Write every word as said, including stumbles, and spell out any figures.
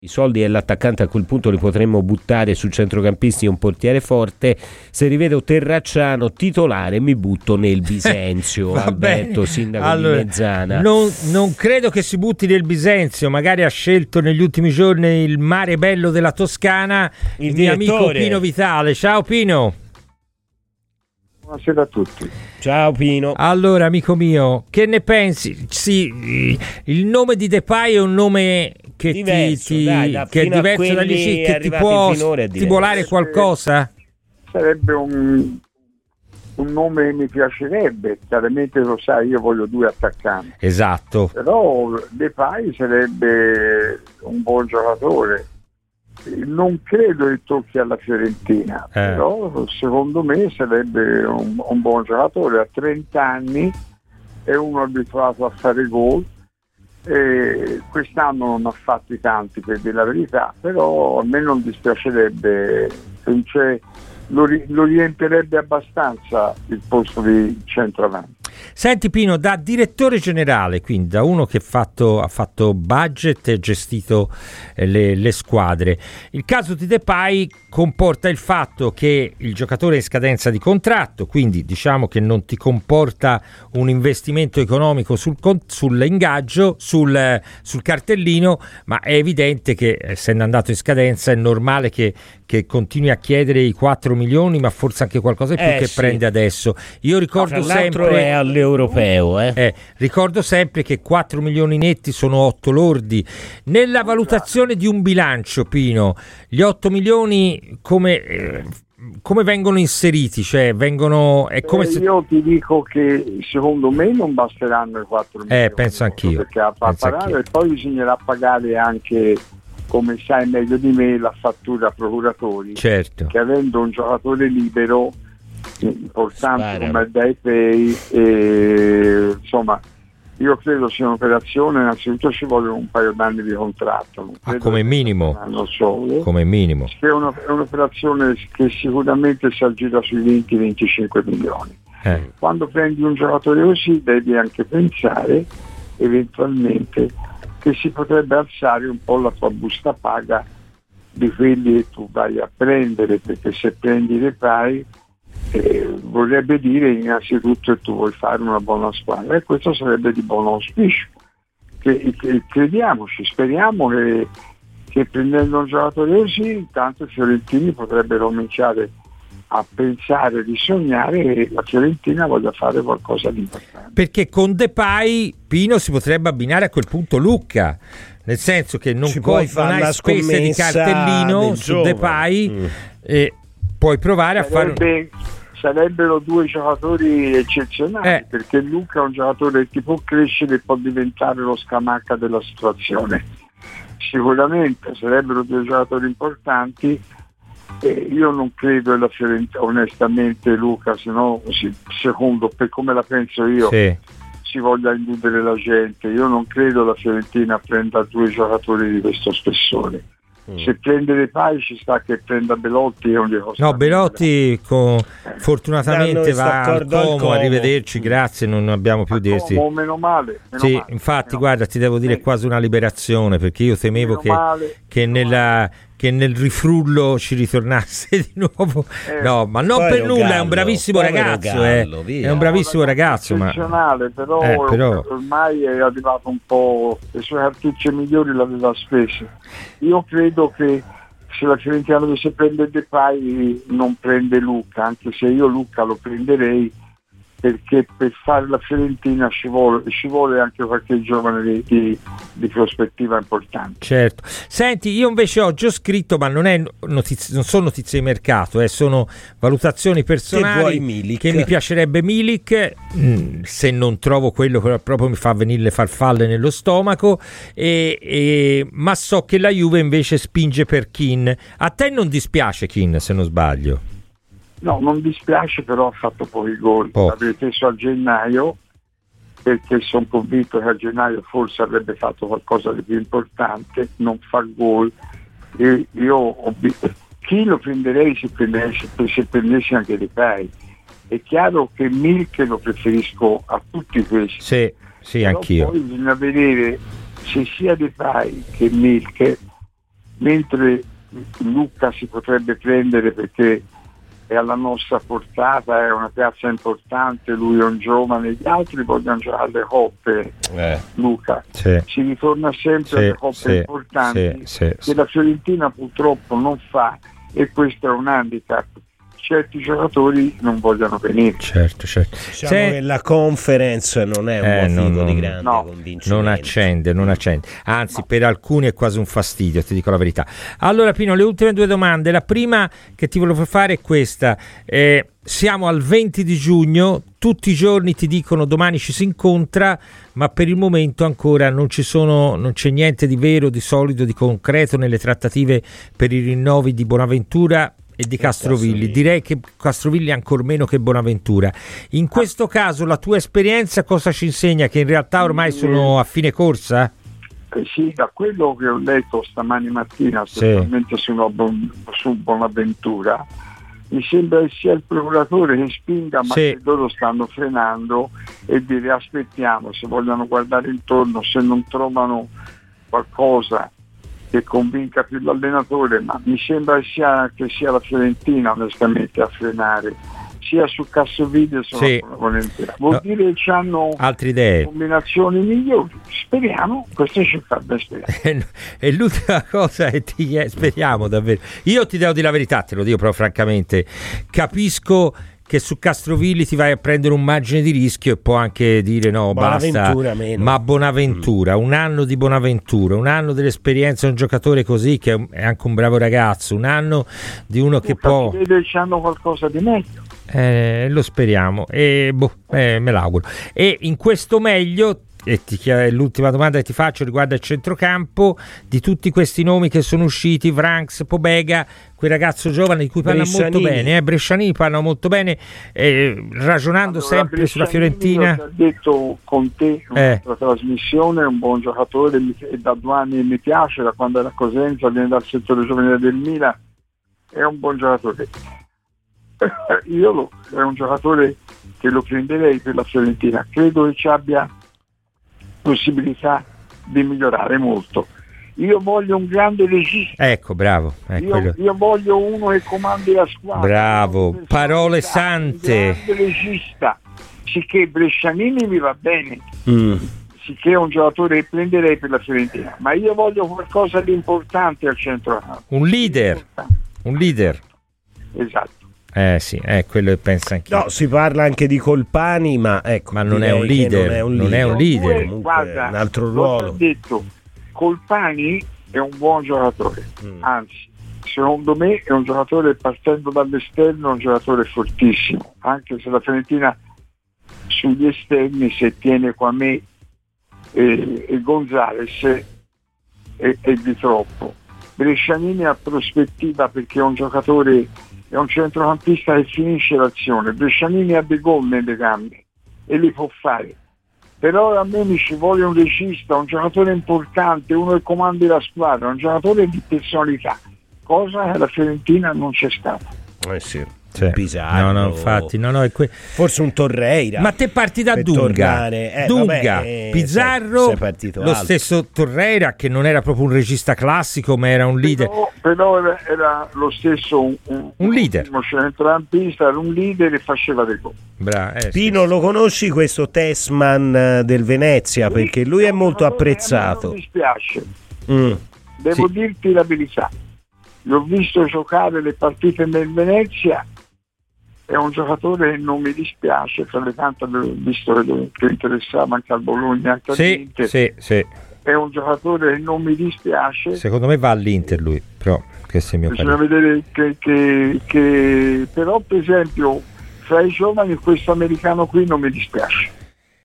I soldi e l'attaccante a quel punto li potremmo buttare su centrocampisti e un portiere forte. Se rivedo Terracciano titolare mi butto nel Bisenzio. Alberto, sindaco allora, di Mezzana. Non, non credo che si butti nel Bisenzio, magari ha scelto negli ultimi giorni il mare bello della Toscana, il, il mio amico Pino Vitale. Ciao Pino. Buonasera a tutti. Ciao Pino. Allora amico mio, che ne pensi? Sì, il nome di Depay è un nome che diverso, ti, ti dai, da, che è diverso dagli sì, che ti può stimolare qualcosa? Sarebbe un, un nome che mi piacerebbe, chiaramente lo sai, io voglio due attaccanti. Esatto. Però Depay sarebbe un buon giocatore. Non credo che tocchi alla Fiorentina, eh. però secondo me sarebbe un, un buon giocatore. A trenta anni è uno abituato a fare gol, e quest'anno non ha fatti tanti, per dire la verità, però a me non dispiacerebbe, cioè, lo, lo riempierebbe abbastanza il posto di centravanti. Senti Pino, da direttore generale, quindi da uno che fatto, ha fatto budget e gestito eh, le, le squadre, il caso di Depay comporta il fatto che il giocatore è in scadenza di contratto, quindi diciamo che non ti comporta un investimento economico sul, sull'ingaggio, sul, sul cartellino, ma è evidente che essendo andato in scadenza è normale che, che continui a chiedere i quattro milioni, ma forse anche qualcosa di più eh, che sì. prende adesso. Io ricordo Tra l'altro sempre è all'europeo eh. Eh, ricordo sempre che quattro milioni netti sono otto lordi. Nella valutazione di un bilancio, Pino, gli otto milioni come, eh, come vengono inseriti? Cioè vengono è come eh, se... Io ti dico che secondo me non basteranno i quattro milioni. Eh, penso anch'io. Perché a pagare e poi bisognerà pagare anche, come sai meglio di me, la fattura a procuratori. Certo. Che avendo un giocatore libero importante Spara. come Depay, e insomma io credo sia un'operazione, innanzitutto ci vuole un paio d'anni di contratto, non ah, come minimo solo. come minimo È, una, è un'operazione che sicuramente si aggira sui venti venticinque milioni. eh. Quando prendi un giocatore così devi anche pensare eventualmente che si potrebbe alzare un po' la tua busta paga di quelli che tu vai a prendere, perché se prendi Depay Eh, vorrebbe dire innanzitutto che tu vuoi fare una buona squadra, e questo sarebbe di buon auspicio, che, che crediamoci, speriamo che, che prendendo un giocatore così intanto i fiorentini potrebbero cominciare a pensare, di sognare che la Fiorentina voglia fare qualcosa di importante, perché con Depay, Pino, si potrebbe abbinare a quel punto Lucca, nel senso che non, puoi, non hai spese di cartellino su Depay mm. e puoi provare sarebbe, a fare sarebbero due giocatori eccezionali, eh. perché Luca è un giocatore che può crescere e può diventare lo Scamacca della situazione. Sicuramente sarebbero due giocatori importanti. Eh, io non credo alla Fiorentina, onestamente, Luca, se no, secondo, per come la penso io, sì. si voglia illudere la gente. Io non credo la Fiorentina prenda due giocatori di questo spessore. Se prende Depay ci sta che prenda Belotti, non gli costa no Belotti con, fortunatamente Danno va al Como, Como, arrivederci, grazie, non abbiamo più dirsi. Como, meno male, meno sì, male, infatti meno guarda, ti devo dire, è quasi una liberazione, perché io temevo meno che, male, che nella che nel rifrullo ci ritornasse di nuovo. Eh, no, ma non per nulla, Gallo, è un bravissimo ragazzo, Gallo, eh. è un bravissimo no, ragazzo, ma però, eh, però ormai è arrivato un po', le sue cartucce migliori l'aveva spese. Io credo che se la Fiorentina dovesse prendere Depay non prende Luca, anche se io Luca lo prenderei, perché per fare la Fiorentina ci vuole, ci vuole anche qualche giovane di, di, di prospettiva importante. Certo. Senti, io invece ho già scritto, ma non, è notizie, non sono notizie di mercato, eh, sono valutazioni personali, che, che mi piacerebbe Milik, mh, se non trovo quello che proprio mi fa venire le farfalle nello stomaco, e, e, ma so che la Juve invece spinge per Kean. A te non dispiace Kean, se non sbaglio? No, non dispiace, però ha fatto pochi gol. Oh. L'avrei preso a gennaio, perché sono convinto che a gennaio forse avrebbe fatto qualcosa di più importante. Non fa gol. E io ho, chi lo prenderei se prendessi, se prendessi anche Depay? È chiaro che Milk lo preferisco a tutti questi. Sì, sì, però anch'io. Poi bisogna vedere se sia Depay che Milk mentre Lucca si potrebbe prendere perché è alla nostra portata, è una piazza importante, lui è un giovane, gli altri vogliono giocare alle coppe, eh. Luca, Sì. si ritorna sempre Sì, alle coppe sì, importanti sì, sì, che sì. la Fiorentina purtroppo non fa, e questo è un handicap. Certi giocatori non vogliono venire. Certo, certo. Diciamo Se... che la conference non è un Eh, motivo no, di no, grande no, convincimento. Non accende, non accende. Anzi, No. per alcuni è quasi un fastidio, ti dico la verità. Allora, Pino, le ultime due domande. La prima che ti volevo fare è questa. Eh, siamo al venti di giugno, tutti i giorni ti dicono domani ci si incontra, ma per il momento ancora non ci sono, non c'è niente di vero, di solido, di concreto nelle trattative per i rinnovi di Bonaventura e di Castrovilli. Direi che Castrovilli ancor meno che Bonaventura. In questo caso la tua esperienza cosa ci insegna? Che in realtà ormai sono a fine corsa? Eh sì, da quello che ho letto stamani mattina, Sì. specialmente su, su Bonaventura, mi sembra che sia il procuratore che spinga, ma Sì. che loro stanno frenando, e dire aspettiamo, se vogliono guardare intorno, se non trovano qualcosa che convinca più l'allenatore, ma mi sembra che sia, che sia la Fiorentina onestamente a frenare, sia su Castrovilli che sulla Sì. Bonaventura. Vuol No. dire che hanno Altre idee? combinazioni migliori, speriamo, questo ci fa ben sperare. E l'ultima cosa che ti chiedo, speriamo davvero, io ti devo dire la verità, te lo dico però francamente, capisco che su Castrovilli ti vai a prendere un margine di rischio e può anche dire no, basta, meno. ma Bonaventura, un anno di Bonaventura, un anno dell'esperienza di un giocatore così che è anche un bravo ragazzo, un anno di uno che può... Vede che hanno qualcosa di meglio. Eh, lo speriamo, e boh, eh, me l'auguro. E in questo meglio, e ti, l'ultima domanda che ti faccio riguarda il centrocampo, di tutti questi nomi che sono usciti, Vranks, Pobega, quel ragazzo giovane di cui parla molto bene, eh, Brescianini parla molto bene, eh, ragionando Allora, sempre sulla Fiorentina. Ho detto con te in Eh. un'altra trasmissione, è un buon giocatore, mi- e da due anni mi piace, da quando era a Cosenza, viene dal settore giovanile del Milan, è un buon giocatore. Io lo, è un giocatore che lo prenderei per la Fiorentina, credo che ci abbia possibilità di migliorare molto. Io voglio un grande regista. Ecco, bravo. Eh, Io, quello. io voglio uno che comandi la squadra. Bravo, Una parole personalità, sante. Un grande regista. Sicché Brescianini mi va bene, Mm. sicché è un giocatore che prenderei per la Fiorentina, ma io voglio qualcosa di importante al centrocampo. Un leader, un leader. Esatto. Eh sì, è quello che pensa anch'io. No, si parla anche di Colpani, ma ecco, Ma non è un direi che leader, non è un non è leader. un leader. Comunque, Guarda, un altro l'ho ruolo. detto, Colpani è un buon giocatore, Mm. anzi, secondo me è un giocatore, partendo dall'esterno, è un giocatore fortissimo, anche se la Fiorentina sugli esterni, se tiene qua me e, e Gonzales, è, è di troppo. Brescianini ha prospettiva perché è un giocatore, è un centrocampista che finisce l'azione. Brescianini ha dei gol nelle gambe e li può fare, però a me mi ci vuole un regista, un giocatore importante, uno che comandi la squadra, un giocatore di personalità, cosa che alla Fiorentina non c'è stata. Eh sì. Sì. Pizarro. No, no, infatti, no, no, è que- Forse un Torreira. Ma te parti da per Dunga, tornare. Eh, Dunga, vabbè, eh, Pizarro, sei- sei partito lo alto. stesso Torreira che non era proprio un regista classico, ma era un leader. Però, però era, era lo stesso un, un, Un leader. un centrocampista, era un leader e faceva dei gol. Bra- eh, sì, Pino, sì. lo conosci questo Tessman eh, del Venezia? Perché lui è molto apprezzato. Non mi dispiace, Mm. devo Sì. dirti la verità. L'ho visto giocare le partite nel Venezia, è un giocatore che non mi dispiace, tra le tante ho visto che, che interessava anche al Bologna, anche Sì, all'Inter. sì, sì. È un giocatore che non mi dispiace. Secondo me va all'Inter lui, però questo è il mio Bisogna parere. vedere che, che, che però per esempio fra i giovani questo americano qui non mi dispiace.